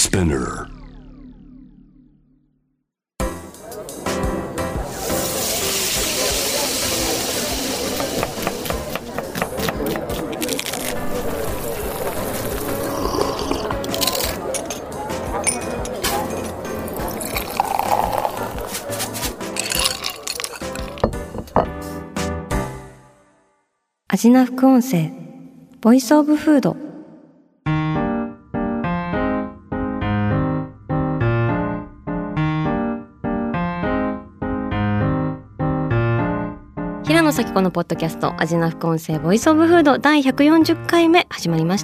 Spinner. アジナ副音声ボイスオブフード。平野咲子のポッドキャストアジナ副音声ボイスオブフード第140回目始まりました。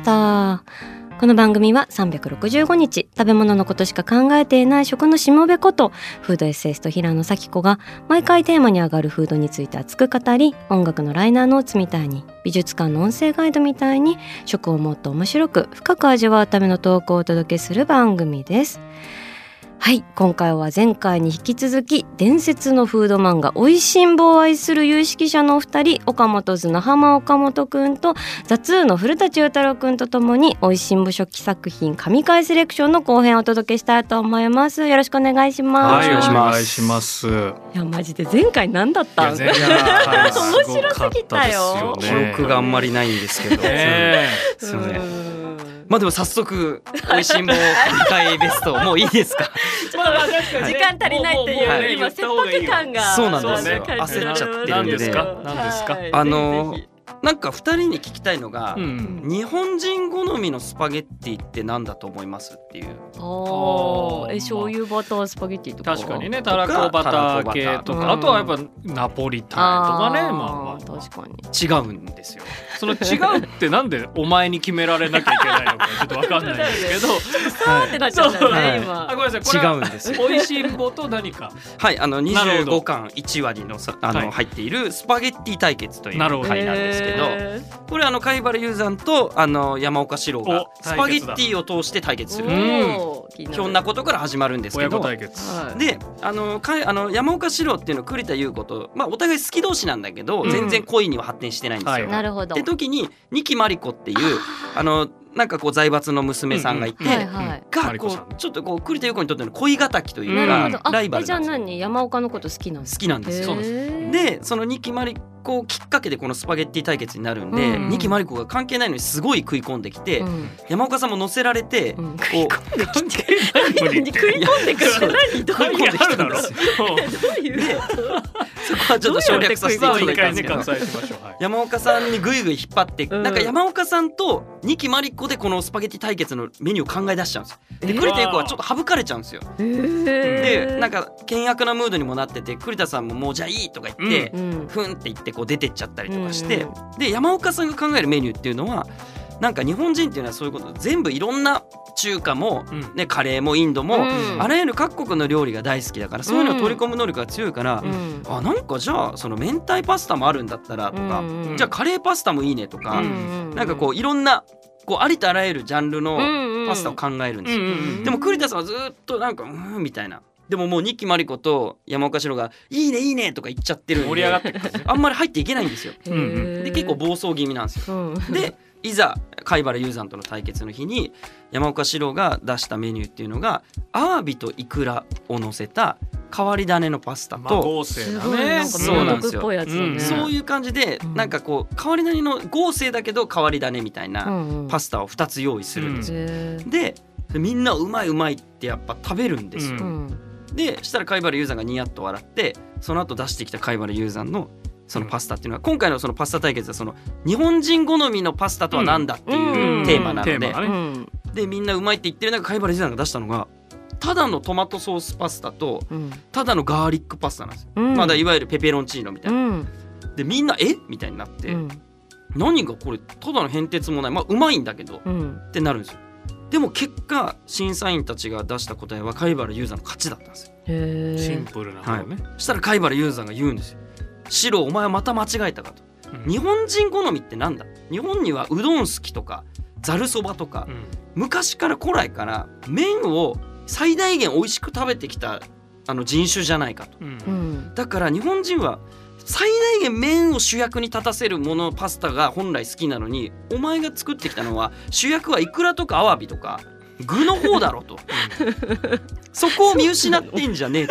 この番組は365日食べ物のことしか考えていない食のしもべことフードエッセイスト平野咲子が毎回テーマに上がるフードについて熱く語り、音楽のライナーノーツみたいに美術館の音声ガイドみたいに食をもっと面白く深く味わうためのトークをお届けする番組です。はい、今回は前回に引き続き伝説のフード漫画おいしんぼを愛する有識者のお二人、岡本図の浜岡本くんとザツーの古舘裕太郎くんとともにおいしんぼ初期作品神回セレクションの後編をお届けしたいと思います。よろしくお願いします。 はい、お願いします。いやマジで前回何だったん？面白すぎたよ。 記憶があんまりないんですけど、すいません。まあでも早速おいしんぼ神回ベストもういいですか？ ちょっと時間足りないっていう、はい、今切迫感がそうなんですよ。焦っちゃってるんで。何ですか？なんか2人に聞きたいのが、日本人好みのスパゲッティって何だと思いますっていう。 醤油バタースパゲッティとか。 確かにね、たらこバター系とか、あとはやっぱナポリタンとかね。まあ確かに違うんですよ。 その違うってなんでお前に決められなきゃいけないのかちょっと分かんないんですけどさーってなっちゃったよね今。 ごめんなさい、 違うんですよ。 おいしんぼと何かはい25巻1話の入っているスパゲッティ対決という回なんですけど、これ貝原雄山と山岡四郎がスパゲッティを通して対決するひょんなことから始まるんですけど、 親子対決で山岡四郎っていうのは栗田優子と、まあ、お互い好き同士なんだけど、全然恋には発展してないんですよ。 なるほど。 って時に二木真理子っていうなんかこう財閥の娘さんがいて、がこうちょっとこう栗田優子にとっての恋敵というかライバルなんですよ。 じゃあ何山岡のこと好きなんですか？ 好きなんですよ。でその二木真理子きっかけでこのスパゲッティ対決になるんで、二木真理子が関係ないのにすごい食い込んできて、山岡さんも乗せられて、こう食い込んでくる何どういうきてたんですよ。でそこはちょっと省略させていただいたんですけど、山岡さんにぐいぐい引っ張って、なんか山岡さんと二木真理子でこのスパゲッティ対決のメニューを考え出しちゃうんですよ。で栗田優子はちょっと省かれちゃうんですよ。でなんか険悪なムードにもなってて、栗田さんももうじゃあいいとか言って、ふんって言ってこう出てっちゃったりとかして、で山岡さんが考えるメニューっていうのはなんか日本人っていうのはそういうこと全部いろんな中華も、ね、カレーもインドも、あらゆる各国の料理が大好きだから、そういうのを取り込む能力が強いから、なんかじゃあその明太パスタもあるんだったらとか、じゃあカレーパスタもいいねとか、なんかこういろんなこうありとあらゆるジャンルのパスタを考えるんですよ。でも栗田さんはずっとなんかみたいな。でももう二木真理子と山岡四郎がいいねいいねとか言っちゃってるんで、 盛り上がってる、 あんまり入っていけないんですよ。で結構暴走気味なんですよ。でいざ貝原雄山との対決の日に山岡四郎が出したメニューっていうのがアワビとイクラを乗せた変わり種のパスタと、 豪勢だね。 そうなんですよ。 そういう感じでなんかこう変わり種の豪勢だけど変わり種みたいなパスタを2つ用意するんですよ。でみんなうまいうまいってやっぱ食べるんですよ。でしたら貝原雄山がニヤッと笑って、その後出してきた貝原雄山のそのパスタっていうのは、今回のそのパスタ対決はその日本人好みのパスタとは何だっていうテーマなので、でみんなうまいって言ってる中貝原雄山が出したのがただのトマトソースパスタとただのガーリックパスタなんですよ。まだいわゆるペペロンチーノみたいな。でみんなみたいになって、何がこれただの変哲もない、まあうまいんだけどってなるんですよ。でも結果審査員たちが出した答えは貝原雄山の勝ちだったんですよ。 シンプルなのね。 そしたら貝原雄山が言うんですよ。シロお前はまた間違えたかと、日本人好みってなんだ、日本にはうどん好きとかざるそばとか、昔から古来から麺を最大限美味しく食べてきた人種じゃないかと、だから日本人は最大限麺を主役に立たせるものパスタが本来好きなのに、お前が作ってきたのは主役はイクラとかアワビとか具の方だろとそこを見失ってんじゃねえと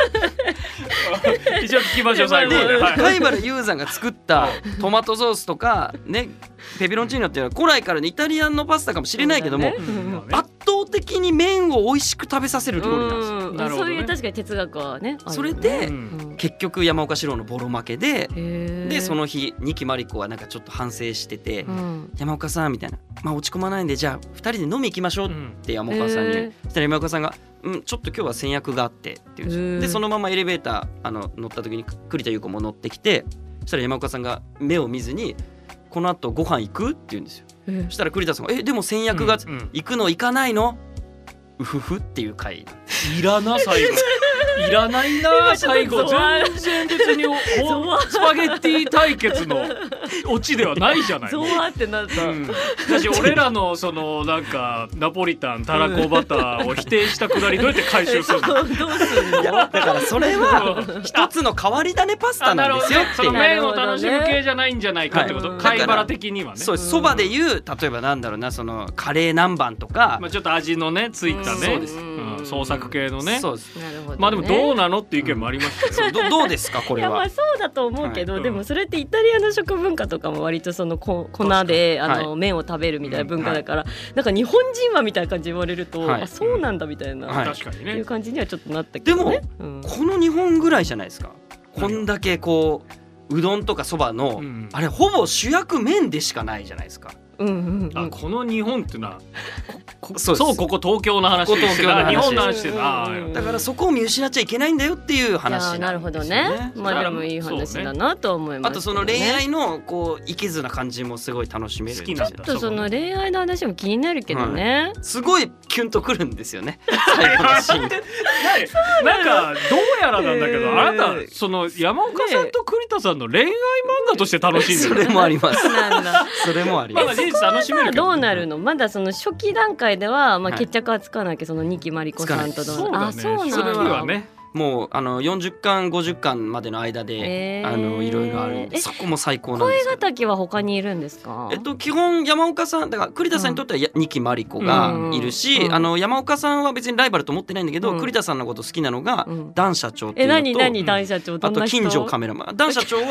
一応聞きましょう最後で、 はい、 貝原雄山が作ったトマトソースとかねペペロンチーノっていうのは古来からのイタリアンのパスタかもしれないけども、圧倒的に麺を美味しく食べさせる料理なんですよ。 なるほどね、 そういう確かに哲学はね。 それで、 うん結局山岡四郎のボロ負けで、でその、 の日二木真理子はなんかちょっと反省してて、 うん山岡さんみたいな、まあ落ち込まないんでじゃあ2人で飲み行きましょうって山岡さんに言う。そしたら山岡さんがちょっと今日は先約があってっていう。でそのままエレベーター乗った時に栗田優子も乗ってきて、そしたら山岡さんが目を見ずにこの後ご飯行くって言うんですよ。そしたら栗田さんがでも先約が、行くの行かないのうふふっていう回。 いらな最後いらないな最後全然別にスパゲッティ対決のオチではないじゃない。 ゾワってなった、 私俺らのそのなんかナポリタンたらこバターを否定したくだりどうやって回収するのどうすんの。 だからそれは一つの変わり種パスタなんですよっていう。 その麺を楽しむ系じゃないんじゃないかってこと、 はい、 貝原的にはね。 そうです。そばでいう例えばなんだろうな、そのカレー南蛮とか、 まあ、ちょっと味のねついたね、 そうです、 創作系のね。 そうです。 なるほどね、 まあでもどうなのっていう意見もありましたよ。 どうですかこれは。 いやまあそうだと思うけど、 はい、 でもそれってイタリアの食文化とかも割とその粉で麺を食べるみたいな文化だから、なんか日本人はみたいな感じで言われると、あそうなんだみたいな、 確かにね、 いう感じにはちょっとなったけどね。 でも、この日本ぐらいじゃないですか。こんだけこううどんとかそばの、あれほぼ主役麺でしかないじゃないですか。 あこの日本っていうのはそうここ東京の話してる日本の話してるだからそこを見失っちゃいけないんだよっていう話なるほどね。まあでもいい話だなと思います、ね、 あとその恋愛のこういけずな感じもすごい楽しめるんですよ。 ちょっとその恋愛の話も気になるけどね、 すごいキュンとくるんですよね最後のシーンなんかどうやらなんだけど、あなたその山岡さんと栗田さんの恋愛漫画として楽しんでる、 それもありますなんだそれもあります。 事実楽しめるけどどうなるの。まだその初期段階では、まあ、決着はつかないけど、その二木真理子さんとの、 そうだね、 そうなんだ。 それはねもう40巻50巻までの間で、いろいろあるんで、そこも最高なんですけど。 声敵は他にいるんですか。 基本山岡さんだから栗田さんにとっては二木真理子がいるし、山岡さんは別にライバルと思ってないんだけど、栗田さんのこと好きなのがダン社長っていうのと、 何ダン社長、 あと金城カメラマン。ダン社長は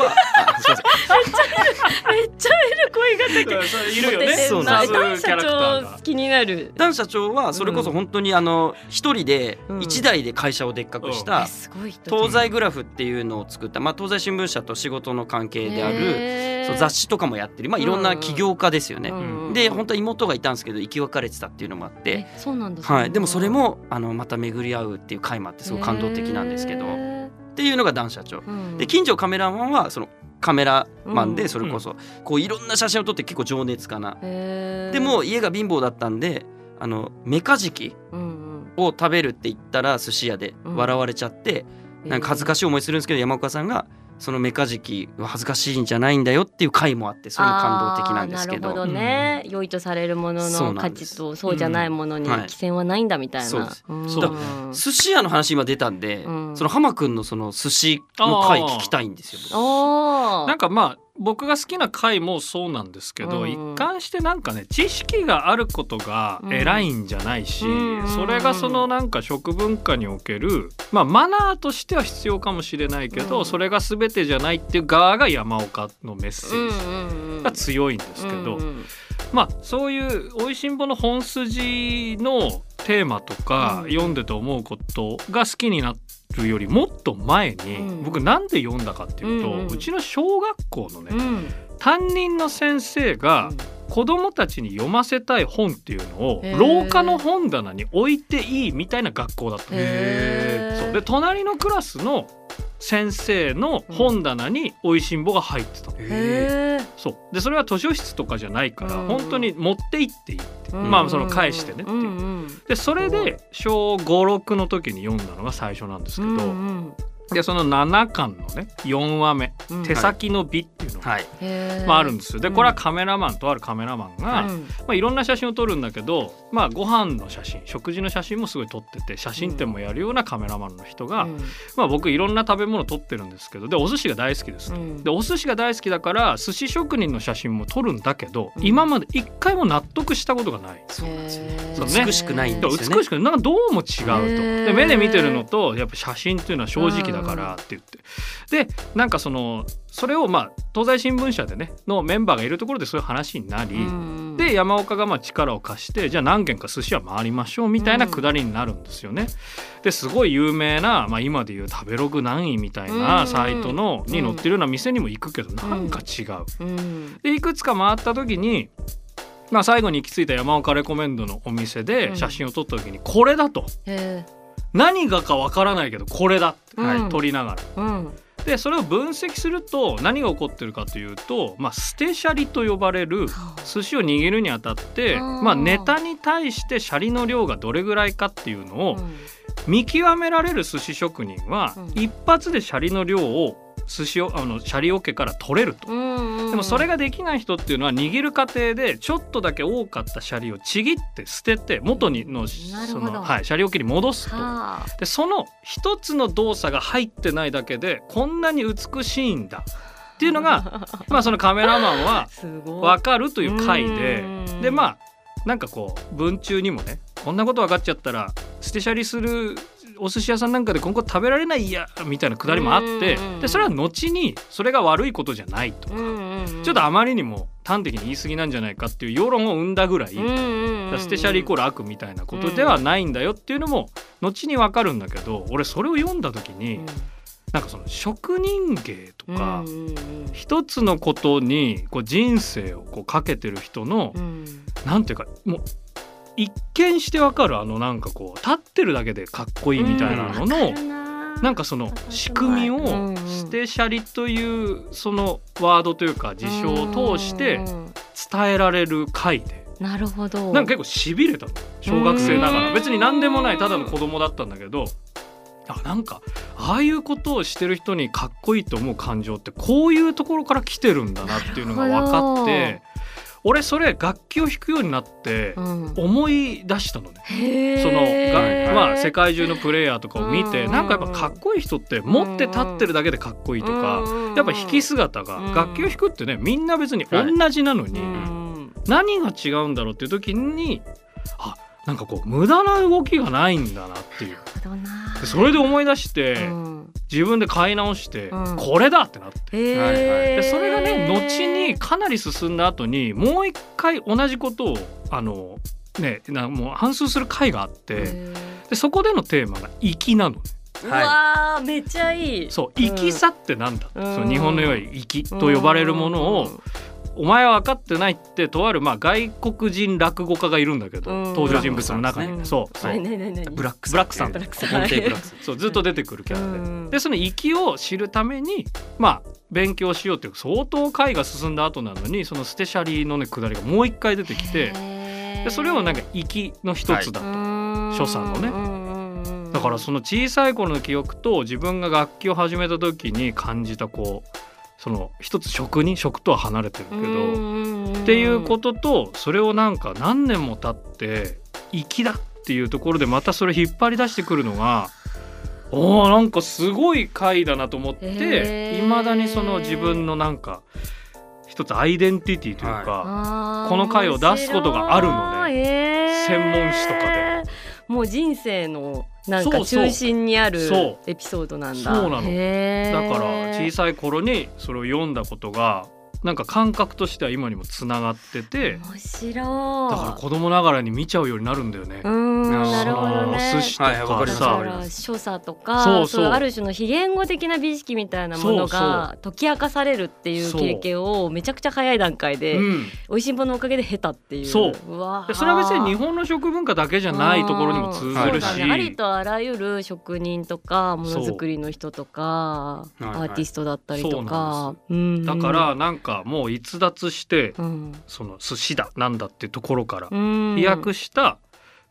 めっちゃいる声敵いるよね。 そうダン社長気になる。 ダン社長はそれこそ本当に一人で一台で会社をでっかくした東西グラフっていうのを作った、東西新聞社と仕事の関係であるそう雑誌とかもやってる、いろんな起業家ですよね。で本当は妹がいたんですけど生き別れてたっていうのもあって、 そうなんだ、 はい、でもそれもまた巡り合うっていう回もあってすごい感動的なんですけどっていうのがダン社長、で金城カメラマンはそのカメラマンで、それこそこういろんな写真を撮って結構情熱家な、でも家が貧乏だったんでメカジキを食べるって言ったら寿司屋で笑われちゃって、なんか恥ずかしい思いするんですけど、山岡さんがそのメカジキは恥ずかしいんじゃないんだよっていう回もあって、それも感動的なんですけど。 なるほどね、良いとされるものの価値とそうじゃないものに規制はないんだみたいな。 そうです。寿司屋の話今出たんで、その浜くんのその寿司の回聞きたいんですよ。 なんか僕が好きな回もそうなんですけど、一貫してなんかね知識があることが偉いんじゃないし、それがそのなんか食文化におけるマナーとしては必要かもしれないけど、それが全てじゃないっていう側が山岡のメッセージが強いんですけど、そういうおいしんぼの本筋のテーマとか読んでて思うことが好きになってるよりもっと前に、僕なんで読んだかっていうと、うちの小学校のね、担任の先生が子供たちに読ませたい本っていうのを廊下の本棚に置いていいみたいな学校だったんです。そうで隣のクラスの先生の本棚においしんぼが入ってたの。そうでそれは図書室とかじゃないから、本当に持って行っていいって、その返してねっていう。でそれで小5、6の時に読んだのが最初なんですけど、 でその7巻のね4話目、手先の美っていうのが、あるんですよ。でこれはカメラマンとあるカメラマンが、いろんな写真を撮るんだけど、ご飯の写真食事の写真もすごい撮ってて、写真展もやるようなカメラマンの人が、僕いろんな食べ物撮ってるんですけど、でお寿司が大好きですと、でお寿司が大好きだから寿司職人の写真も撮るんだけど、今まで一回も納得したことがない。 そうなんですよ。美しくないんですよね。 美しくなんかどうも違うと。で目で見てるのとやっぱ写真っていうのは正直だからって言って、でなんかそれを東西新聞社でねのメンバーがいるところでそういう話になり、で山岡が力を貸して、じゃあ何軒か寿司は回りましょうみたいなくだりになるんですよね。ですごい有名な、今でいう食べログ何位みたいなサイトのに載ってるような店にも行くけど、なんか違う。でいくつか回った時に、最後に行き着いた山岡レコメンドのお店で写真を撮った時にこれだと、何がかわからないけどこれだって、撮りながら、でそれを分析すると何が起こってるかというと、捨てシャリと呼ばれる寿司を握るにあたって、ネタに対してシャリの量がどれぐらいかっていうのを見極められる寿司職人は、一発でシャリの量をシャリ桶から取れると。でもそれができない人っていうのは握る過程でちょっとだけ多かったシャリをちぎって捨てて元にのシャリ桶に戻すと。でその一つの動作が入ってないだけでこんなに美しいんだっていうのがそのカメラマンは分かるという回で、でなんかこう文中にもね、こんなこと分かっちゃったら捨てシャリするお寿司屋さんなんかで今後食べられないやみたいなくだりもあって、でそれは後にそれが悪いことじゃないとか、ちょっとあまりにも端的に言い過ぎなんじゃないかっていう世論を生んだぐらい、捨てシャリイコール悪みたいなことではないんだよっていうのも後に分かるんだけど、俺それを読んだ時に、なんかその職人芸とか、一つのことにこう人生をこうかけてる人の、なんていうかもう一見してわかるなんかこう立ってるだけでかっこいいみたいなのの、なんかその仕組みを捨てシャリというそのワードというか事象を通して伝えられる回で、 なるほど、 なんか結構しびれたの。小学生ながら別に何でもないただの子供だったんだけど、なんかああいうことをしてる人にかっこいいと思う感情ってこういうところから来てるんだなっていうのが分かって、俺それ楽器を弾くようになって思い出したのね。その世界中のプレイヤーとかを見て、なんかやっぱかっこいい人って持って立ってるだけでかっこいいとか、やっぱ弾き姿が、楽器を弾くってねみんな別に同じなのに、何が違うんだろうっていう時に、なんかこう無駄な動きがないんだなっていう。それで思い出して、自分で買い直して、これだってなって、でそれがね後にかなり進んだ後にもう一回同じことをもう反芻する回があって、でそこでのテーマが粋なのね。 うわめっちゃいい。 そう粋さってなんだ、その日本のいわゆる粋と呼ばれるものを、お前は分かってないってとある外国人落語家がいるんだけど、登場人物の中に、そうブラックさんそうずっと出てくるキャラで、その粋を知るために勉強しようっていう相当回が進んだ後なのに、その捨てシャリのねくだりがもう一回出てきて、でそれをなんか粋の一つだと、所作のね。だからその小さい頃の記憶と自分が楽器を始めた時に感じたこうその一つ食とは離れてるけどっていうことと、それをなんか何年も経って粋だっていうところでまたそれ引っ張り出してくるのが、なんかすごい回だなと思って、未だにその自分のなんか一つアイデンティティというか、この回を出すことがあるのね、専門誌とかで。 もう人生のなんか中心にあるエピソードなんだ。 そうなの。だから小さい頃にそれを読んだことがなんか感覚としては今にもつながってて、 面白い。 だから子供ながらに見ちゃうようになるんだよね。 なるほどね。 お寿司とかさ、所作とか、そうある種の非言語的な美意識みたいなものが解き明かされるっていう経験をめちゃくちゃ早い段階で美味しんぼのおかげで経たっていう。 そう。でそれは別に日本の食文化だけじゃないところにも通ずるし、 ありとあらゆる職人とかものづくりの人とかアーティストだったりとか、 だからなんかもう逸脱して、その寿司だなんだっていうところから飛躍した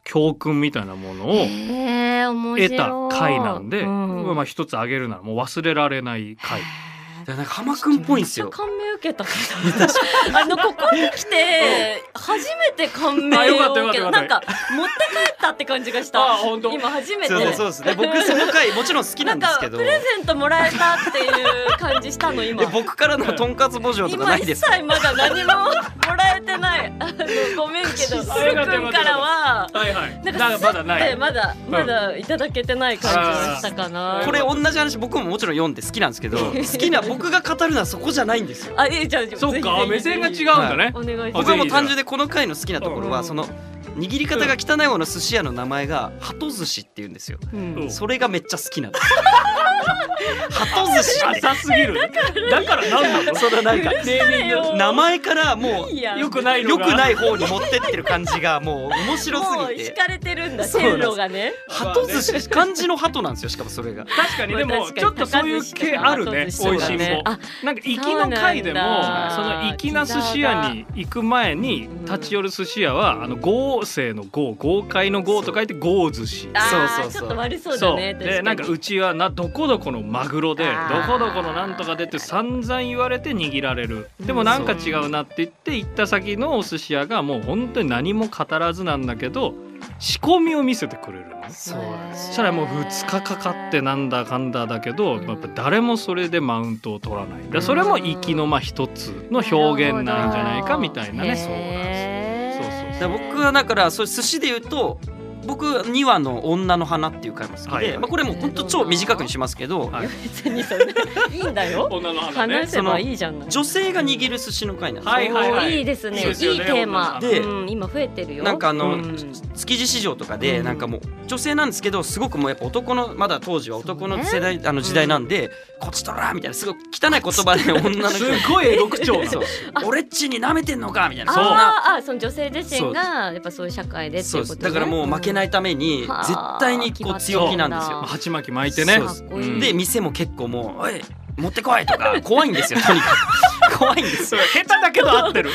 教訓みたいなものを得た回なんで、まあ一つ挙げるならもう忘れられない回。 なんか浜くんっぽいんですよ。 感銘受けたけどここに来て初めて感銘を受けた。なんか持って帰ったって感じがした。今初めて。 そうですね。僕その回もちろん好きなんですけど、 プレゼントもらえたっていう感じしたの今。 僕からのとんかつ募集とかないです。 今一切まだ何ももらえてない。ごめんけど、すーくんからはなんかまだいただけてない感じがしたかな。 これ同じ話僕ももちろん読んで好きなんですけど、好きな僕が語るのはそこじゃないんですよ。 じゃあそっか、目線が違うんだね。 僕はもう単純でこの回の好きなところはその握り方が汚い方の寿司屋の名前が鳩寿司って言うんですよ。それがめっちゃ好きなんです。鳩寿司浅すぎる。だから何なの？ そのなんか名前からもう良くない方に持ってってる感じがもう面白すぎて。もう惹かれてるんだ。線路がね。 鳩寿司漢字の鳩なんですよ。しかもそれが。 確かにでもちょっとそういう系あるね。美味しんぼ。なんか行きの回でもその粋な寿司屋に行く前に立ち寄る寿司屋は豪勢の豪快の豪と書いて豪寿司。 そうちょっと悪そうだね。 でなんかうちはどこどこのマグロでどこどこのなんとかでって散々言われて握られる。でもなんか違うなって言って行った先のお寿司屋がもう本当に何も語らずなんだけど仕込みを見せてくれるの。そしたらもう2日かかってなんだかんだだけどやっぱ誰もそれでマウントを取らない。でそれも粋の一つの表現なんじゃないかみたいなね。 そう僕はだからそう寿司で言うと僕2話の女の花っていう回も好きで、これも本当超短くにしますけど、 別にそれいいんだよ。女の花ね。話せばいいじゃん。 女性が握る寿司の回なんですよ。いいですね。いいテーマで今増えてるよ。 なんか築地市場とかでなんかもう女性なんですけどすごくもうやっぱ男のまだ当時は男の世代時代なんでこっちとらみたいなすごい汚い言葉で女の人すごいエロ口調。 俺っちに舐めてんのかみたいな。 その女性自身がやっぱそういう社会でっていうことね。 だからもう負けないために絶対にこう強気なんですよ。 鉢巻き巻いてね。 で店も結構もうおい持ってこいとか怖いんですよ。とにかく怖いんですよ。 下手だけど合ってる。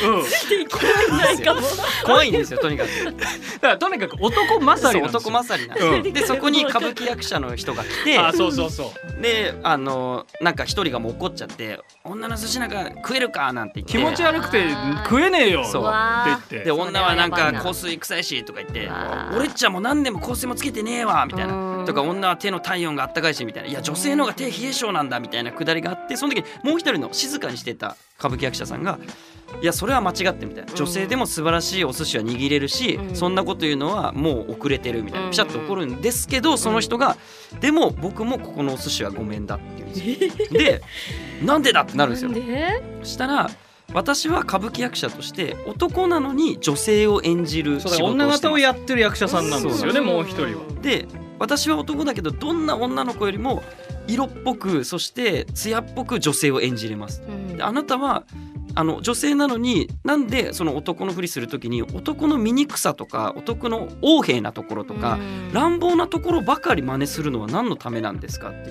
怖いんですよとにかく。 だからとにかく男勝りなんですよ。 男勝りなんです。でそこに歌舞伎役者の人が来て、でなんか一人がもう怒っちゃって女の寿司なんか食えるかなんて言って気持ち悪くて食えねえよって言って、 で女はなんか香水臭いしとか言って俺っちゃもう何でも香水もつけてねえわみたいなとか、女は手の体温があったかいしみたいな、いや女性の方が手冷え性なんだみたいなくだりがあって、その時にもう一人の静かにしてた歌舞伎役者さんがいやそれは間違ってみたいな、女性でも素晴らしいお寿司は握れるし、そんなこと言うのはもう遅れてるみたいなピシャッと怒るんですけど、その人がでも僕もここのお寿司はごめんだって言うんですよ。でなんでだってなるんですよ。そしたら私は歌舞伎役者として男なのに女性を演じる仕事をしてます。 女方をやってる役者さんなんですよね。もう一人はで私は男だけどどんな女の子よりも色っぽくそして艶っぽく女性を演じれます。であなたは女性なのになんでその男のふりするときに男の醜さとか男の横柄なところとか乱暴なところばかり真似するのは何のためなんですかっていう。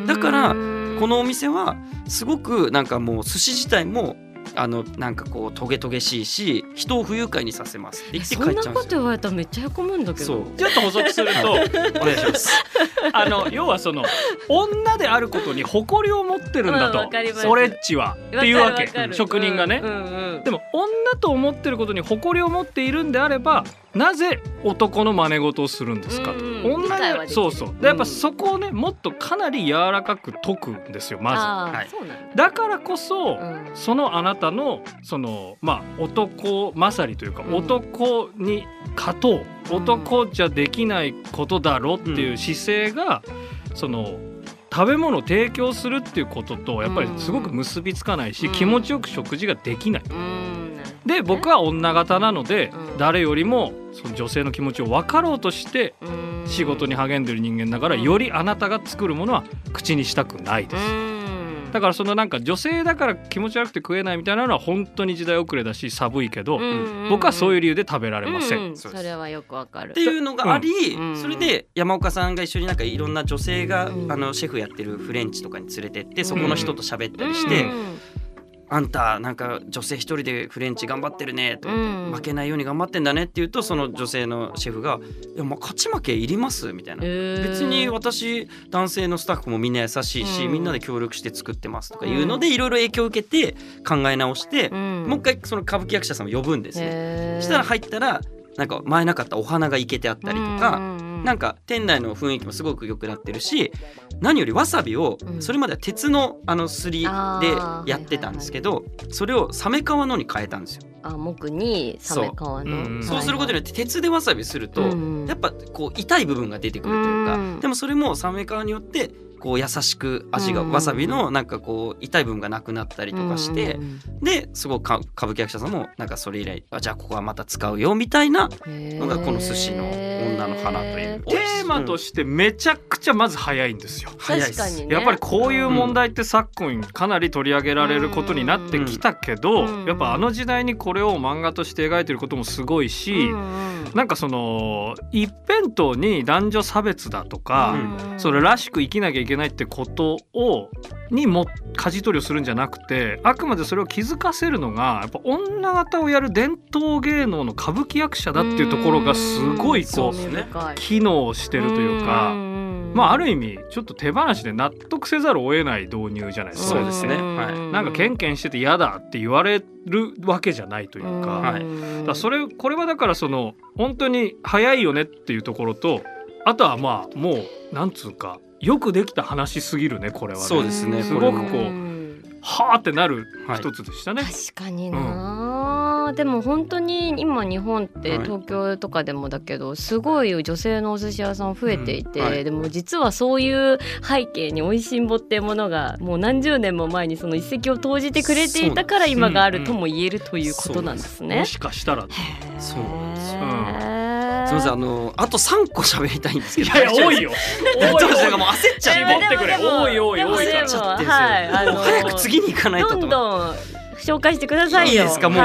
だからこのお店はすごくなんかもう寿司自体もなんかこうトゲトゲしいし人を不愉快にさせますって言って帰っちゃうんですよ。 そんなこと言われたらめっちゃへこむんだけど。 ちょっと補足するとお願いします。 要はその女であることに誇りを持ってるんだと、俺っちはっていうわけ、職人がね、でも女と思ってることに誇りを持っているんであればなぜ男の真似事をするんですかと、女がそうでやっぱそこをねもっとかなり柔らかく解くんですよまず。だからこそ、そのあなたのその男勝りというか、男に勝とう、男じゃできないことだろっていう姿勢が、その食べ物を提供するっていうこととやっぱりすごく結びつかないし、気持ちよく食事ができない。で僕は女型なので、誰よりもその女性の気持ちを分かろうとして仕事に励んでる人間だから、よりあなたが作るものは口にしたくないです。だからそのなんか女性だから気持ち悪くて食えないみたいなのは本当に時代遅れだし寒いけど、僕はそういう理由で食べられません。 それはよくわかるっていうのがあり、それで山岡さんが一緒になんかいろんな女性がシェフやってるフレンチとかに連れてって、そこの人と喋ったりして、 あんたなんか女性一人でフレンチ頑張ってるねと言って、負けないように頑張ってんだねって言うと、その女性のシェフがいやまあ勝ち負けいりますみたいな、別に私男性のスタッフもみんな優しいし、みんなで協力して作ってますとかいうのでいろいろ影響を受けて考え直して、もう一回その歌舞伎役者さんを呼ぶんですね。したら入ったらなんか前なかったお花が生けてあったりとか、なんか店内の雰囲気もすごく良くなってるし、何よりわさびをそれまでは鉄のすりでやってたんですけど、それをサメ皮のに変えたんですよ。 木にサメ皮の、 そうすることによって鉄でわさびするとやっぱこう痛い部分が出てくるというか、でもそれもサメ皮によってこう優しく味がわさびのなんかこう痛い部分がなくなったりとかして、ですごく歌舞伎役者さんもなんかそれ以来じゃあここはまた使うよみたいなのがこの寿司の女の花というテーマとしてめちゃくちゃまず早いんですよ。 早いです。 確かにね、 やっぱりこういう問題って昨今かなり取り上げられることになってきたけど、やっぱ時代にこれを漫画として描いてることもすごいし、なんかその一辺倒に男女差別だとか、それらしく生きなきゃいけないってことにも舵取りをするんじゃなくて、あくまでそれを気づかせるのがやっぱ女形をやる伝統芸能の歌舞伎役者だっていうところがすごいこう機能してるというか、まあある意味ちょっと手放しで納得せざるを得ない導入じゃないですか。 そうですね、 なんかケンケンしてて嫌だって言われるわけじゃないというか、これはだからその本当に早いよねっていうところと、あとはまあもうなんつうかよくできた話すぎるねこれはね。 そうですね、 すごくこうはーってなる一つでしたね。 確かにな、でも本当に今日本って東京とかでもだけど、すごい女性のお寿司屋さん増えていて、でも実はそういう背景に美味しんぼっていうものがもう何十年も前にその一石を投じてくれていたから今があるとも言えるということなんですね。 もしかしたらそうなんですよ。すみません、あと3個喋りたいんですけど。 いや多いよ。 もう焦っちゃう。 絞ってくれ。多いからちゃってるんですよ。早く次に行かないと。 どんどん紹介してくださいよ。 いいですか。もう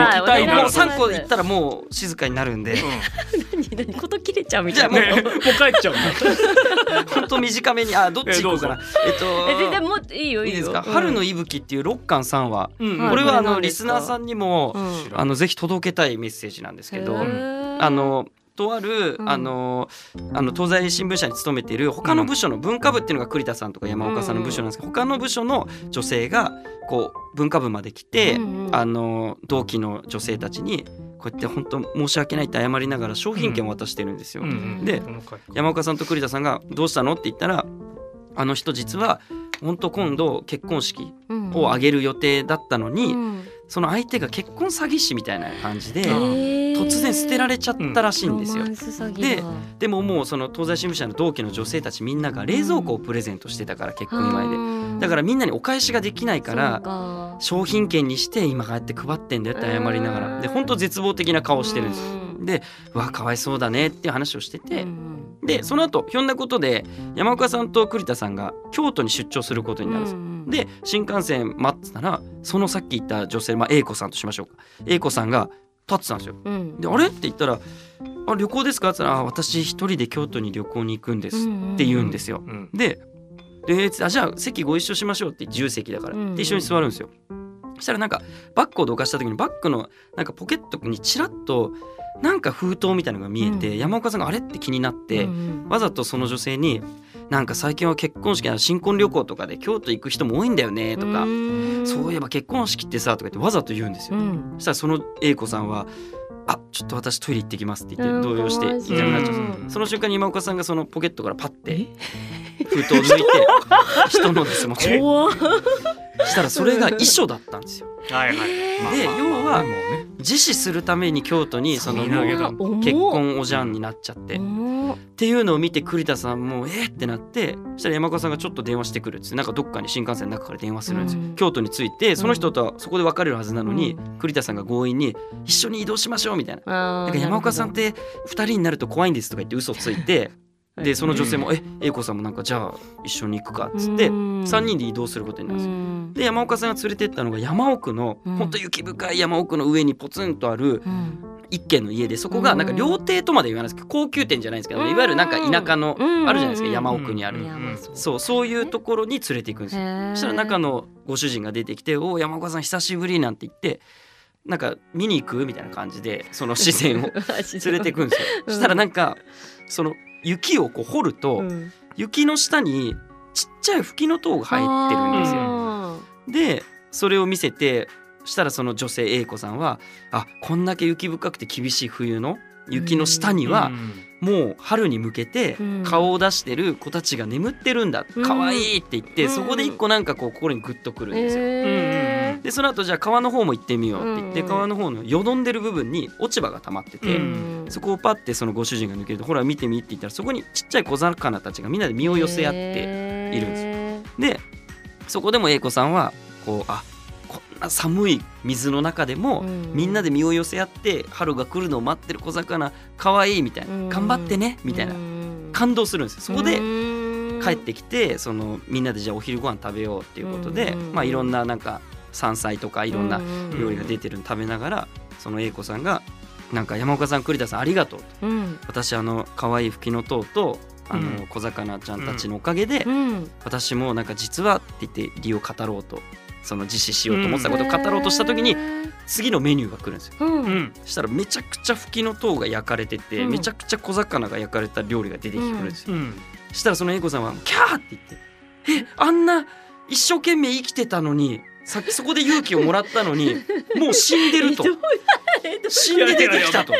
3個言ったらもう静かになるんで。 何こと切れちゃうみたいな。 もう帰っちゃう。 本当短めにどっち行こうかな。 全然もういいよいいですか。春の息吹っていう6巻3話、これはリスナーさんにもぜひ届けたいメッセージなんですけど、とある東西新聞社に勤めている他の部署の文化部っていうのが栗田さんとか山岡さんの部署なんですけど、他の部署の女性がこう文化部まで来て、同期の女性たちにこうやって本当申し訳ないって謝りながら商品券を渡してるんですよ。で山岡さんと栗田さんがどうしたのって言ったら、あの人実は本当今度結婚式を挙げる予定だったのに、その相手が結婚詐欺師みたいな感じで突然捨てられちゃったらしいんですよ。でももうその東西新聞社の同期の女性たちみんなが冷蔵庫をプレゼントしてたから、結婚祝いでだからみんなにお返しができないから商品券にして今こうやって配ってんだよって謝りながら、で本当絶望的な顔してるんですよ。でかわいそうだねっていう話をしてて、でその後ひょんなことで山岡さんと栗田さんが京都に出張することになるんですよ。で新幹線待ってたら、そのさっき言った女性、A子さんとしましょうか、A子さんが立ってたんですよ。であれって言ったら、旅行ですかって言ったら、私一人で京都に旅行に行くんですって言うんですよ。でじゃあ席ご一緒しましょうって、自由席だからで一緒に座るんですよ。そしたらなんかバッグをどかした時にバッグのなんかポケットにチラッとなんか封筒みたいなのが見えて、山岡さんがあれって気になって、わざとその女性になんか最近は結婚式新婚旅行とかで京都行く人も多いんだよねとか、そういえば結婚式ってさとか言ってわざと言うんですよ。そしたらその A 子さんはちょっと私トイレ行ってきますって言って動揺していなくなっちゃうんです。その瞬間に今岡さんがそのポケットからパッて封筒を抜いて人のですもちろんしたらそれが遺書だったんですよ。で要は自死するために京都にその結婚おじゃんになっちゃってっていうのを見て栗田さんもってなって、そしたら山岡さんがちょっと電話してくるって、なんかどっかに新幹線の中から電話するんですよ。京都に着いてその人とはそこで別れるはずなのに、栗田さんが強引に一緒に移動しましょうみたいな、なんか山岡さんって2人になると怖いんですとか言って嘘ついてでその女性もA子さんもなんかじゃあ一緒に行くかっつって3人で移動することになるんですよ。で山岡さんが連れてったのが山奥の本当雪深い山奥の上にポツンとある一軒の家で、そこがなんか料亭とまで言わないですけど高級店じゃないですけど、いわゆるなんか田舎のあるじゃないですか、山奥にある、そういうところに連れていくんですよ。そしたら中のご主人が出てきて、お山岡さん久しぶりなんて言って、なんか見に行くみたいな感じでその自然を連れていくんですよ。そしたらなんかその雪をこう掘ると、雪の下にちっちゃいフキノトウが入ってるんですよ。でそれを見せて、したらその女性 A 子さんは、あ、こんだけ雪深くて厳しい冬の雪の下にはもう春に向けて顔を出してる子たちが眠ってるんだ、可愛いって言って、そこで一個なんかこう心にグッとくるんですよ。でその後じゃあ川の方も行ってみようって言って、川の方のよどんでる部分に落ち葉が溜まってて、そこをパッてそのご主人が抜けると、ほら見てみって言ったら、そこにちっちゃい小魚たちがみんなで身を寄せ合っているんですよ。でそこでも A 子さんはこう、あ、こんな寒い水の中でもみんなで身を寄せ合って春が来るのを待ってる小魚かわいいみたいな、頑張ってねみたいな感動するんですよ。そこで帰ってきて、そのみんなでじゃあお昼ご飯食べようっていうことで、まあいろんななんか山菜とかいろんな料理が出てるの食べながら、その A 子さんがなんか山岡さん栗田さんありがとうと、私可愛いフキノトウと小魚ちゃんたちのおかげで、私もなんか実はって言って理を語ろうと、その実施しようと思ってたことを語ろうとした時に次のメニューが来るんですよ。そしたらめちゃくちゃフキノトウが焼かれてて、めちゃくちゃ小魚が焼かれた料理が出てくるんですよ。そしたらその A 子さんはキャーって言って、あんな一生懸命生きてたのに、さっきそこで勇気をもらったのにもう死んでると、死んで出てきたと、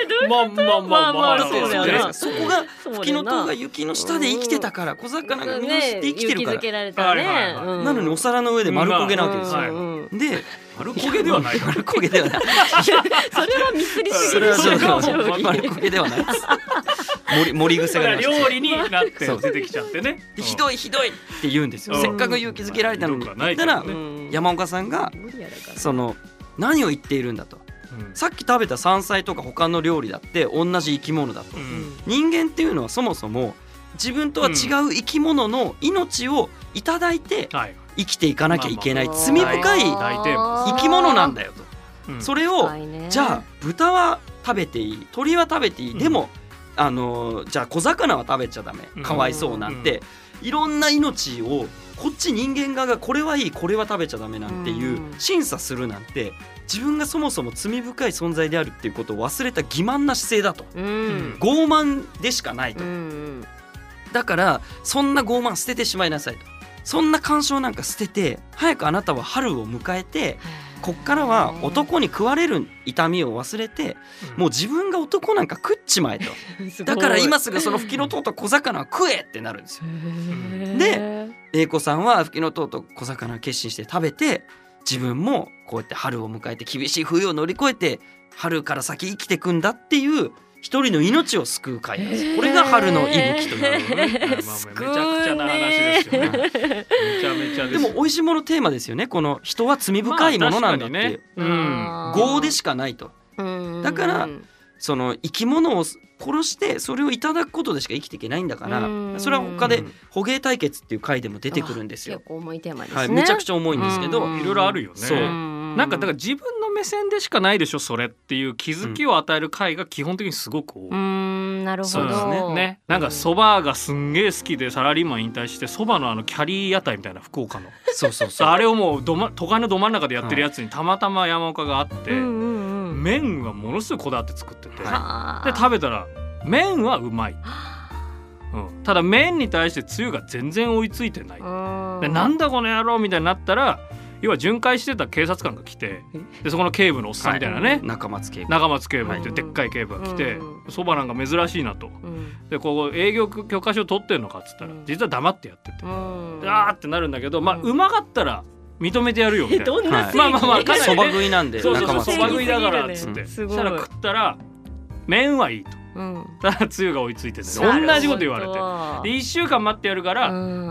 そこがフキノトウが雪の下で生きてたから、小魚が身をして生きてるから、なのにお皿の上で丸焦げなわけですよ。で丸焦げではない、 丸焦げではない、 それはミスりすぎです。 丸焦げではないです。盛り癖が料理になって出てきちゃってね、 ひどいひどいって言うんですよ。せっかく勇気づけられたのに。言ったら山岡さんがその何を言っているんだと、さっき食べた山菜とか他の料理だって同じ生き物だと、人間っていうのはそもそも自分とは違う生き物の命をいただいて生きていかなきゃいけない罪深い生き物なんだよと、それをじゃあ豚は食べていい、鳥は食べていい、でもじゃあ小魚は食べちゃダメ、かわいそうなんて、いろんな命をこっち人間側がこれはいいこれは食べちゃダメなんていう審査するなんて、自分がそもそも罪深い存在であるっていうことを忘れた欺瞞な姿勢だと、傲慢でしかないと、だからそんな傲慢捨ててしまいなさいと、そんな干渉なんか捨てて、早くあなたは春を迎えて、こっからは男に食われる痛みを忘れて、もう自分が男なんか食っちまえとだから今すぐそのフキノトウと小魚は食えってなるんですよ。で A 子さんはフキノトウと小魚を決心して食べて、自分もこうやって春を迎えて厳しい冬を乗り越えて春から先生きてくんだっていう一人の命を救う会なんです。これが春の息吹となるのね。 めちゃくちゃな話ですよね。めちゃめちゃです。 でも美味しいものテーマですよね。この人は罪深いものなんだっていう、業でしかないと。だからその生き物を殺してそれをいただくことでしか生きていけないんだから、それは他で捕鯨対決っていう回でも出てくるんですよ。 結構重いテーマですね。 はい、めちゃくちゃ重いんですけど、 いろいろあるよね。 そう。 なんかだから自分の目線でしかないでしょそれっていう気づきを与える回が基本的にすごく多い。 なるほど。 そうですね。なんか蕎麦がすんげえ好きでサラリーマン引退して蕎麦のキャリー屋台みたいな福岡のそうあれをもう都会のど真ん中でやってるやつにたまたま山岡があって、麺はものすごいこだわって作ってて、で食べたら麺はうまい、ただ麺に対してつゆが全然追いついてないで、なんだこの野郎みたいになったら、要は巡回してた警察官が来て、でそこの警部のおっさんみたいなね、 中松警部ってでっかい警部が来て、そばなんか珍しいなと、でここ営業許可証取ってんのかっつったら、実は黙ってやってて、あーってなるんだけど、まあうまかったら認めてやるよみたいな。 どんなまあかなりそば食いなんで、 そば食いだからっつって、そしたら食ったら麺はいいと。ただつゆが追いついてて、同じこと言われて、で1週間待ってやるから、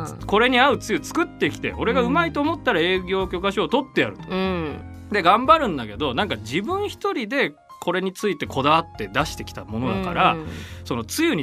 これに合うつゆ作ってきて、俺がうまいと思ったら営業許可証を取ってやると、で頑張るんだけど、なんか自分一人でこれについてこだわって出してきたものだから、そのつゆに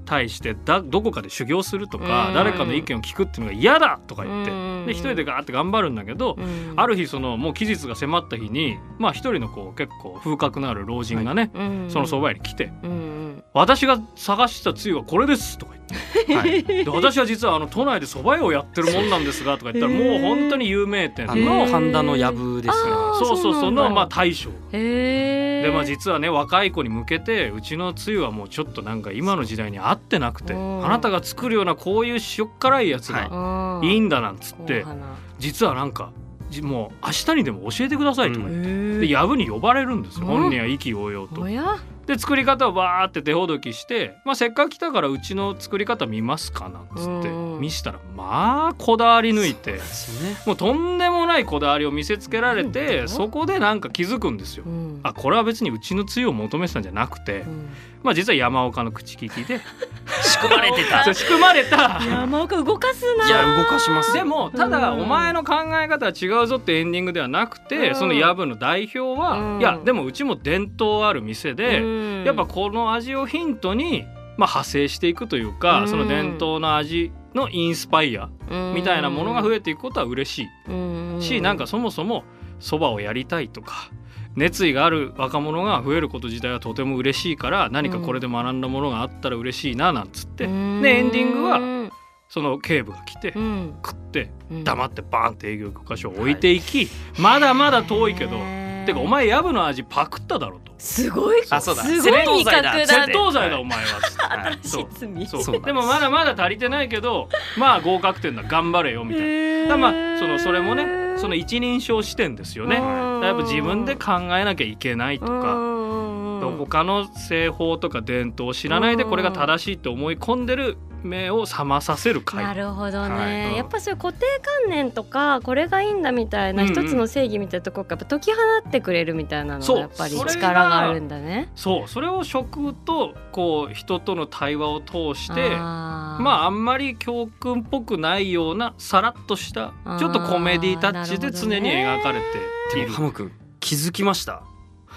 対してどこかで修行するとか、誰かの意見を聞くっていうのが嫌だとか言って、で一人でガーって頑張るんだけど、ある日そのもう期日が迫った日に、まあ一人のこう結構風格のある老人がね、その蕎麦屋に来て、私が探したつゆはこれですとか言って、で私は実は都内で蕎麦屋をやってるもんなんですがとか言ったら、もう本当に有名店の神田の藪ですね。 そのまあ大将で、まあ実はね若い子に向けて、うちのつゆはもうちょっとなんか今の時代に合ってなくて、あなたが作るようなこういう塩辛いやつがいいんだなんつって、実はなんかもう明日にでも教えてくださいとか言って、で藪に呼ばれるんですよ、本人は意気揚々と。で作り方をバーって手ほどきして、まあ、せっかく来たからうちの作り方見ますかなんつって見したら、まあこだわり抜いて、もうとんでもないこだわりを見せつけられて、そこでなんか気づくんですよ。あ、これは別にうちのつゆを求めてたんじゃなくて、まあ実は山岡の口利きで仕組まれてた仕組まれた山岡動かすな。 いや動かします。 でもただお前の考え方は違うぞってエンディングではなくて、その藪の代表は、いやでもうちも伝統ある店で、やっぱこの味をヒントに、まあ、派生していくというか、その伝統の味のインスパイアみたいなものが増えていくことは嬉しいし、なんかそもそもそばをやりたいとか熱意がある若者が増えること自体はとても嬉しいから、何かこれで学んだものがあったら嬉しいななんつって、でエンディングはその警部が来て、食って黙ってバーンって営業許可書を置いていき、まだまだ遠いけど、てかお前藪の味パクっただろと。 すごい、 あ、そうだ、 すごい味覚だ。 窃盗罪だお前は。 新しい罪。 そうでもまだまだ足りてないけど、まあ合格点だ頑張れよみたいな。だまあそれもね、その一人称視点ですよね。やっぱ自分で考えなきゃいけないとか、他の製法とか伝統を知らないでこれが正しいと思い込んでる目を覚まさせる回。 なるほどね、やっぱそういう固定観念とかこれがいいんだみたいな一つの正義みたいなところがやっぱ解き放ってくれるみたいなのがやっぱり力があるんだね。 そう、それを食とこう人との対話を通して、まああんまり教訓っぽくないようなさらっとしたちょっとコメディタッチで常に描かれている。 ハム君気づきました？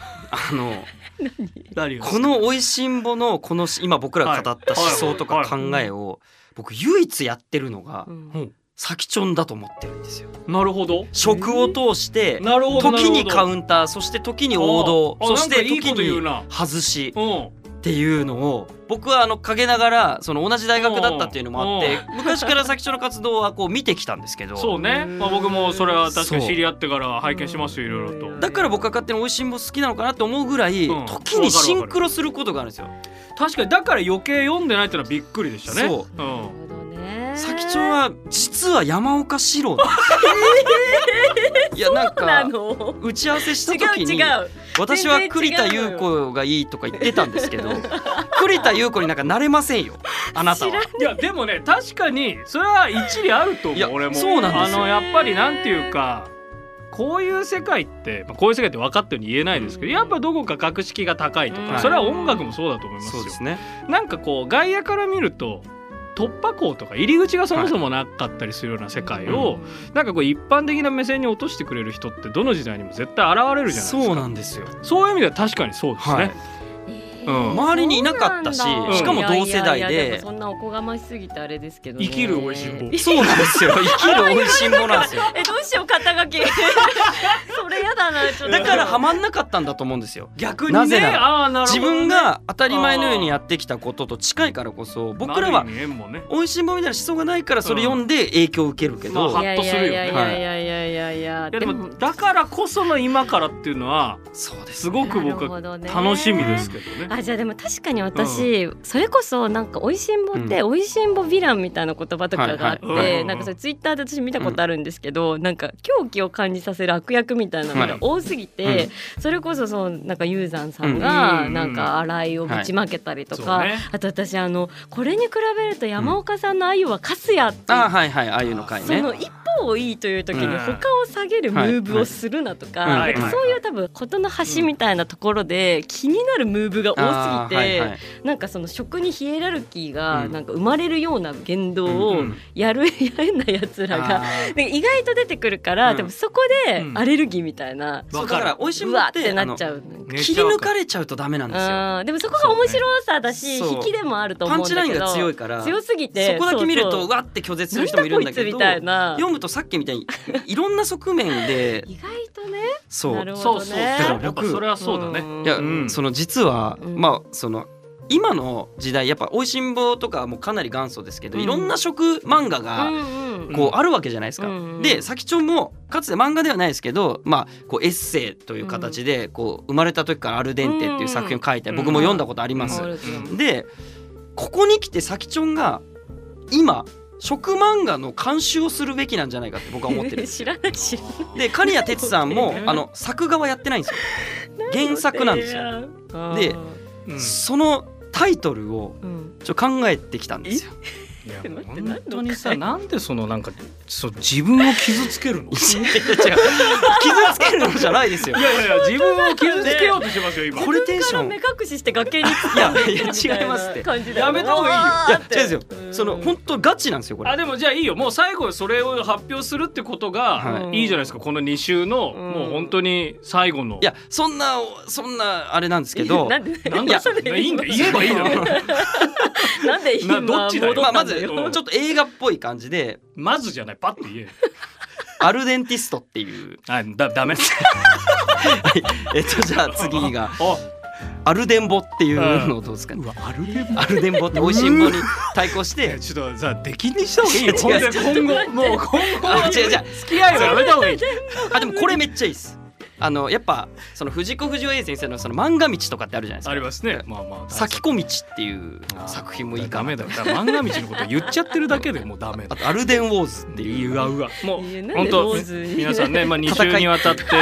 何この美味しんぼのこの今僕らが語った思想とか考えを僕唯一やってるのがサキチョンだと思ってるんですよ。 なるほど。 食を通して時にカウンター、そして時に王道、そして時に外しっていうのを、僕は陰ながらその同じ大学だったっていうのもあって、昔からサキチョンの活動はこう見てきたんですけど、 そうね、まあ、僕もそれは確かに知り合ってから拝見しますよ、いろいろと。 だから僕は勝手に美味しんぼ好きなのかなって思うぐらい、時にシンクロすることがあるんですよ。 確かに、だから余計読んでないっていうのはびっくりでしたね。 そう、サキチョンは実は山岡四郎なんです。いやなんか打ち合わせした時に私は栗田優子がいいとか言ってたんですけど、栗田優子になんかなれませんよあなたは。いやでもね、確かにそれは一理あると思う。俺もそうなんですよ。 やっぱりなんていうか、こういう世界って、こういう世界って分かったように言えないですけど、やっぱどこか格式が高いとか、それは音楽もそうだと思いますよ。 そうですね。 なんかこう外野から見ると突破口とか入り口がそもそもなかったりするような世界を、なんかこう一般的な目線に落としてくれる人ってどの時代にも絶対現れるじゃないですか。 そうなんですよ。 そういう意味では確かにそうですね。 周りにいなかったし、しかも同世代で、 そんなおこがましすぎてあれですけど、 生きる美味しんぼ。 そうなんですよ。生きる美味しんぼなんですよ。 どうしよう肩書き。それやだな。ちょっとだからハマんなかったんだと思うんですよ。 逆にね。 なぜなら自分が当たり前のようにやってきたことと近いからこそ、僕らは美味しんぼみたいな思想がないからそれ読んで影響を受けるけど、 ハッとするよね。 いやでもだからこその今からっていうのはすごく僕は楽しみですけどね。 じゃあでも確かに私、それこそなんか美味しんぼって美味しんぼヴィランみたいな言葉とかがあって、なんかそれツイッターで私見たことあるんですけど、なんか狂気を感じさせる悪役みたいなのが多すぎて、それこそそのなんかユーザンさんがなんか洗いをぶちまけたりとか、あと私これに比べると山岡さんのあゆはカスヤって、 あゆの回ね。 その一方をいいという時に他を下げるムーブをするなとか、なんかそういう多分事の端みたいなところで気になるムーブが多すぎて、なんかその食にヒエラルキーがなんか生まれるような言動をやる変なやつらが意外と出てくるから、多分そこでアレルギーみたいな、 だから美味しいもうわっのっててなっちゃう。 切り抜かれちゃうとダメなんですよ。 でもそこが面白さだし、引きでもあると思うんだけど、 パンチラインが強いから強すぎてそこだけ見るとうわって拒絶する人もいるんだけど、読むとさっきみたいにいろんな側面で意外とね、 そうなるほどね。 だからやっぱそれはそうだね。 いや、その実は、まあその今の時代やっぱ美味しんぼとかもかなり元祖ですけど、いろんな食漫画がこうあるわけじゃないですか。でさきちょんもかつて漫画ではないですけど、まあこうエッセイという形でこう生まれた時からアルデンテっていう作品を書いて、僕も読んだことあります。でここに来てさきちょんが今食漫画の監修をするべきなんじゃないかって僕は思ってる。 知らないで刈谷哲さんも作画はやってないんですよ。原作なんですよ。で、そのタイトルを考えてきたんですよ。 いや本当にさ、なんでそのなんか自分を傷つけるの？ 傷つけるのじゃないですよ。 いや自分を傷つけようとしてますよ今。 これテンション。 目隠しして崖にいや違いますって。 やめた方がいいよ。 いや違うんですよ。その本当ガチなんですよこれ。 でもじゃあいいよ。もう最後それを発表するってことがいいじゃないですか。この2週のもう本当に最後の。 いやそんなあれなんですけど。 なんでいいんだ言えばいいの。 なんで今どっちだよ。 まずちょっと映画っぽい感じで、 まずじゃないパッと言え。 アルデンティストっていう。 ダメです。 じゃあ次がアルデンボっていうのをどうですかね。アルデンボって美味しいものに対抗してちょっとさ出禁にした方がいいよ。今後もう違う付き合いはやめた方がいい。 でもこれめっちゃいいです。やっぱその藤子不二雄 A 先生のその漫画道とかってあるじゃないですか。 ありますね。 咲子道っていう作品もいいかな。 ダメだよ。漫画道のこと言っちゃってるだけでもうダメだ。 あとアルデンウォーズっていう。 もう本当皆さんね、2週にわたって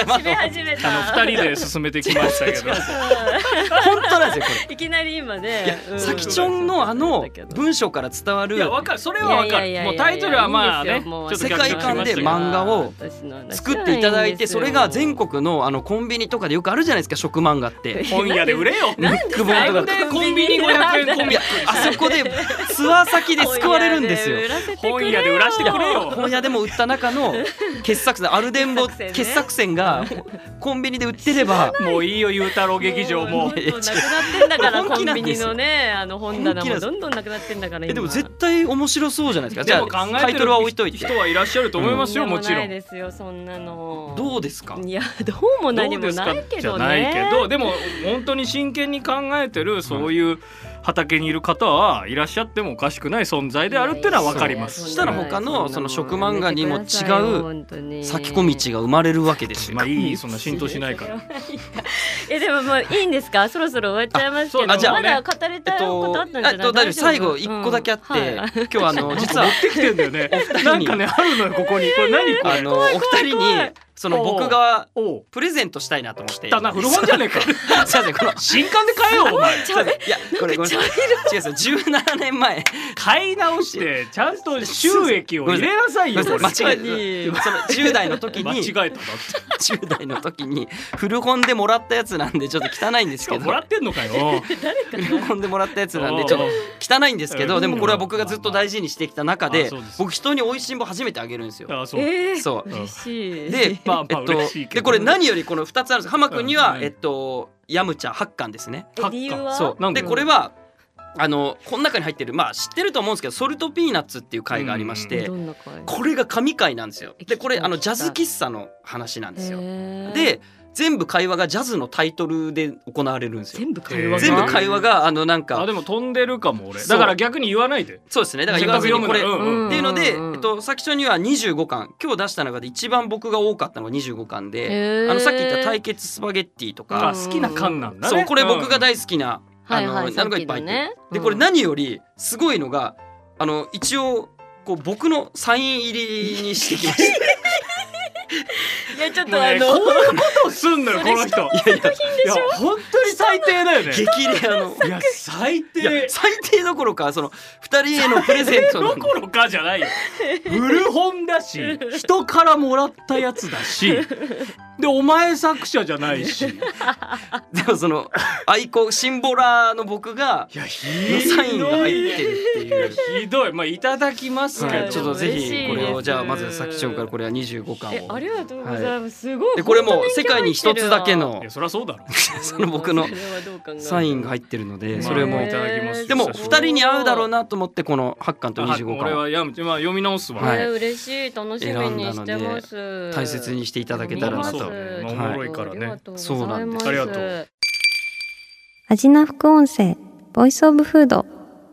2人で進めてきましたけど、 本当なんですよこれ。 いきなり今ね。 さきちょんの文章から伝わる。 いやわかる。それはわかる。もうタイトルはまあね、 世界観で漫画を作っていただいて、それが全国のコンビニとかでよくあるじゃないですか食漫画って。 本屋で売れよ。 ブック本とかコンビニ500円コミック。 あそこでツアー先で救われるんですよ。 本屋で売らしてくれよ。 本屋でも売った中の傑作選、アルデンボ傑作選がコンビニで売ってればもういいよ。ゆうたろう劇場もなくなってんだからコンビニのね本棚もどんどんなくなってんだから。 でも絶対面白そうじゃないですか。じゃあタイトルは置いといて。 人はいらっしゃると思いますよ。もちろん。 ないですよそんなの。 どうですか。 いやどうも何もないけどね。 でも本当に真剣に考えてるそういう畑にいる方はいらっしゃってもおかしくない存在であるっていうのは分かります。 したら他のその食漫画にも違う咲子道が生まれるわけですよ。 まあいい、そんな浸透しないから。 でももういいんですか。そろそろ終わっちゃいますけど、まだ語りたいことあったんじゃない。 大丈夫。最後一個だけあって、今日実は持ってきてんだよね。なんかねあるのよここに。これ何これ。 お二人にその僕がプレゼントしたいなと思って。 だな古本じゃねえか。すいませんこの新刊で買えよお前。いやこれ違うんですよ。17年前買い直してちゃんと収益を入れなさいよ。 間違えた。その10代の時に間違えただって 10代の時に古本でもらったやつなんでちょっと汚いんですけど。 もらってんのかよ。 古本でもらったやつなんでちょっと汚いんですけど、でもこれは僕がずっと大事にしてきた中で、僕人に美味しんぼ初めてあげるんですよ。 そう嬉しい。 ででこれ何よりこの2つあるんです。浜君にはヤムチャ8巻ですね。 理由はそうでこれはこの中に入ってる、まあ知ってると思うんですけど、ソルトピーナッツっていう回がありまして、これが神回なんですよ。でこれジャズ喫茶の話なんですよ。で全部会話がジャズのタイトルで行われるんですよ。 全部会話がなんかでも飛んでるかも俺。だから逆に言わないで。 そうですね。だから言わずにこれっていうのでさきちょんには25巻、今日出した中で一番僕が多かったのが25巻で、さっき言った対決スパゲッティとか好きな巻なんだね。 そうこれ僕が大好きな何がいっぱい入ってる。でこれ何よりすごいのが一応こう僕のサイン入りにしてきました。 いやちょっとこういうことをすんのよこの人。いや本当に最低だよね。 激レアの。 いや最低。 最低どころかその2人へのプレゼントどころかじゃないよ。古本だし人からもらったやつだしでお前作者じゃないし。 でもそのアイコンシンボラの僕がのサインが入ってるっていう。 ひどい。まあいただきますけど、 ちょっとぜひこれをじゃあまずさきちょんからこれは25巻を。 ありがとうございます。すごい。 でこれも世界に一つだけのそりゃそうだろその僕のサインが入ってるので、それもいただきます。 でも2人に合うだろうなと思ってこの8巻と25巻俺は読み直すわ。 嬉しい。楽しみにしてます。 大切にしていただけたらなと。 おもろいからね。 そうなんです。 ありがとう。 アジナ副音声ボイスオブフード。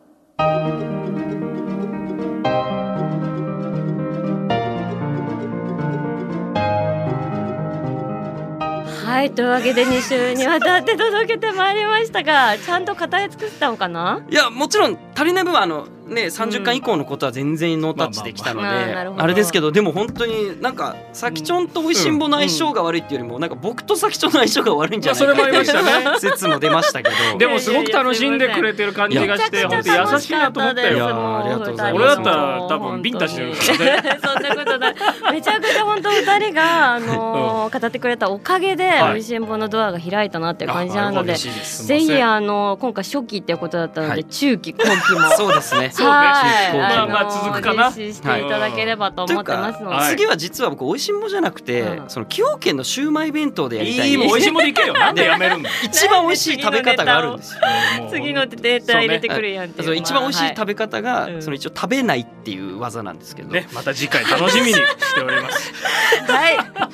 はい、というわけで2週にわたって届けてまいりましたが、ちゃんと語り尽くしたのかな。 いやもちろん足りない部分はね30巻以降のことは全然ノータッチできたのであれですけど、でも本当になんかさきちょんとおいしんぼの相性が悪いっていうよりもなんか僕とさきちょんの相性が悪いんじゃないかっていう説も出ましたけど、 でもすごく楽しんでくれてる感じがして本当優しいなと思ったよ。 ありがとうございます。 俺だったら多分ビンタしてるからね。 そんなことない。めちゃくちゃ本当2人が語ってくれたおかげでおいしんぼのドアが開いたなっていう感じなので、ぜひ今回初期っていうことだったので中期後期もそうですね。 まあ続くかな。 実施していただければと思ってますので、 次は実は僕おいしんぼじゃなくてその崎陽軒のシウマイ弁当でやりたい。 もうおいしんぼでいけよ。なんでやめるんだ。 一番おいしい食べ方があるんですよ。 次のデータ入れてくるやんっていう。 一番おいしい食べ方がその一応食べないっていう技なんですけどね。 また次回楽しみにしております。 はい、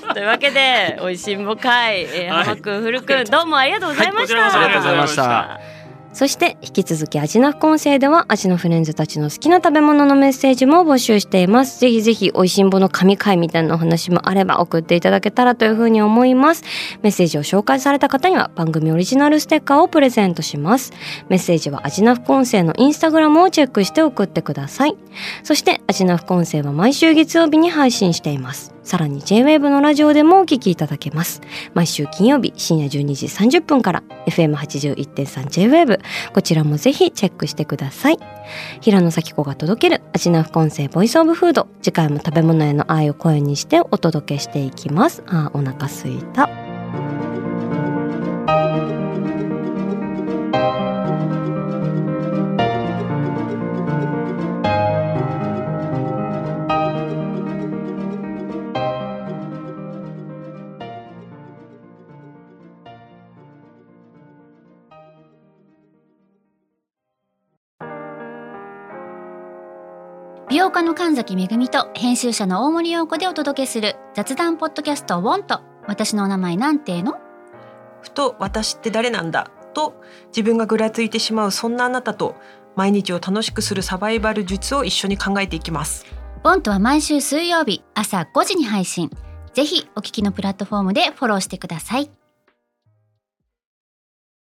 というわけでおいしんぼ会浜くん古くんどうもありがとうございました。 ありがとうございました。 そして引き続きアジナ副音声ではアジナフレンズたちの好きな食べ物のメッセージも募集しています。ぜひぜひおいしんぼの神回みたいなお話もあれば送っていただけたらというふうに思います。メッセージを紹介された方には番組オリジナルステッカーをプレゼントします。メッセージはアジナ副音声のインスタグラムをチェックして送ってください。そしてアジナ副音声は毎週月曜日に配信しています。さらに J-WAVE のラジオでもお聞きいただけます。毎週金曜日深夜12時30分から FM81.3 J-WAVE、 こちらもぜひチェックしてください。平野咲子が届けるアジナ副音声ボイスオブフード、次回も食べ物への愛を声にしてお届けしていきます。お腹すいた。 美容家の神崎めぐみと編集者の大森洋子でお届けする雑談ポッドキャストウォント。私のお名前なんての？ ふと私って誰なんだと自分がぐらついてしまうそんなあなたと毎日を楽しくするサバイバル術を一緒に考えていきます。 ウォントは毎週水曜日朝5時に配信。ぜひお聞きのプラットフォームでフォローしてください。